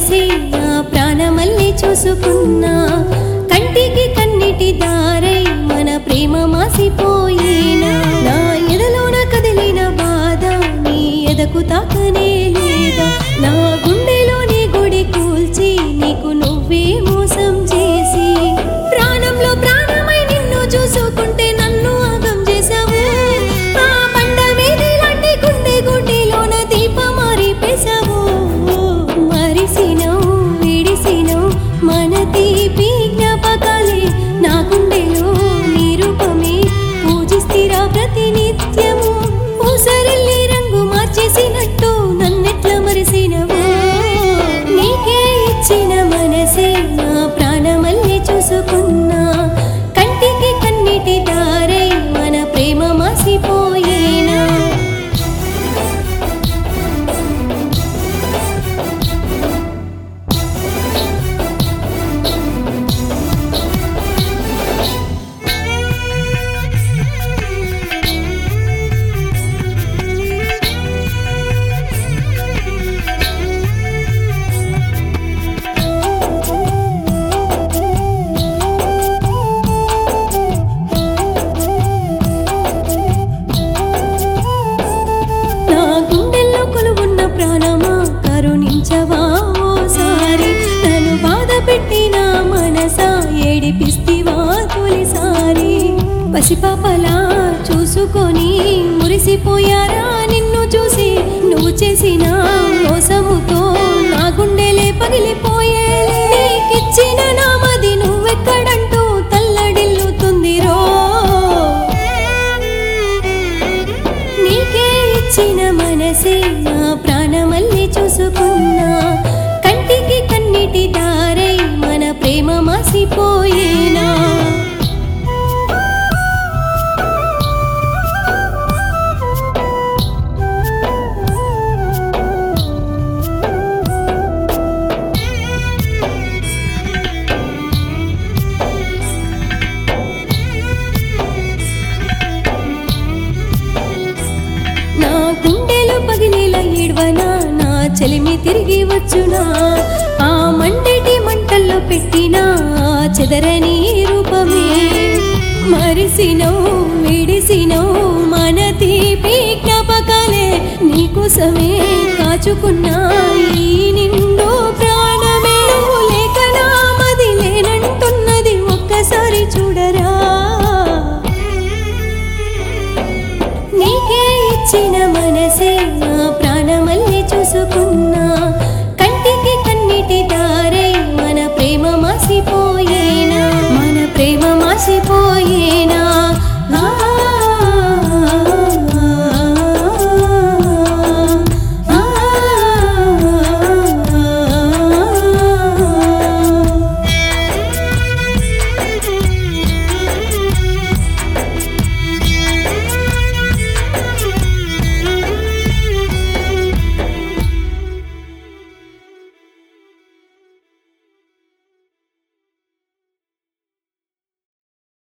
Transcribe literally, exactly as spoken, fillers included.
మనసే నా ప్రాణమల్లి చూసుకున్నా కంటికి కన్నిటి దారై మన ప్రేమ మాసిపోయేనా నా ఎదలోన కదిలిన బాధ నీ ఎదకు తాకనే లేదా నా గుండెలోని గుడి కూల్చి నీకు నువ్వే మోసం చేసి ప్రాణంలో ప్రాణమై నిన్ను చూసుకుంటే నన్ను ఆగం చేసావు ఆ బండ మీది లాంటి గుండె గుడిలోన దీపం మారిపేశావు మరిసినవు విడిసినవు మన తీపి జ్ఞాపకాలే నా గుండెలో నీ రూపమే పూజిస్తిరా ప్రతినిత్యము ఊసరిల్లి రంగు మార్చేసినట్టు నన్నెట్లా మరిసినవు నీకే ఇచ్చిన మనసే నా ప్రాణమల్లి చూసుకున్నా కంటికి కన్నిటి దారై మన ప్రేమ మాసిపోయేనా నా గుండెల్లో కొలువున్న ప్రాణమా కరుణించవా ఓసారి నన్ను బాధ పెట్టిన మనసా ఏడిపిస్తివా తొలిసారి పసిపాపలా చూసుకొని మురిసిపోయారా నిన్ను చూసి నువ్వు చేసిన మోసముతో నా గుండెలే పగిలిపోయేలే నీకిచ్చిన నామది నువ్వెక్కడంటూ తల్లడిల్లుతుందిరో నీకే ఇచ్చిన మనసే నా ప్రాణమల్లి చూసుకున్నా కంటికి కన్నిటి దారై మన ప్రేమ మాసిపోయేనా నా గుండెలు పగిలేలా ఏడ్వనా నా చెలిమి తిరిగి వచ్చునా ఆ మండటి మంటల్లో పెట్టినా చెదరని రూపమే మరిసినవు విడిసినవు మన తీపి జ్ఞాపకాలే నీకోసమే కాచుకున్నా ఈ నిండు ప్రాణమే నువ్వు లేక నా మది లేనంటున్నది ఒక్కసారి చూడరా నీకే ఇచ్చిన మనసే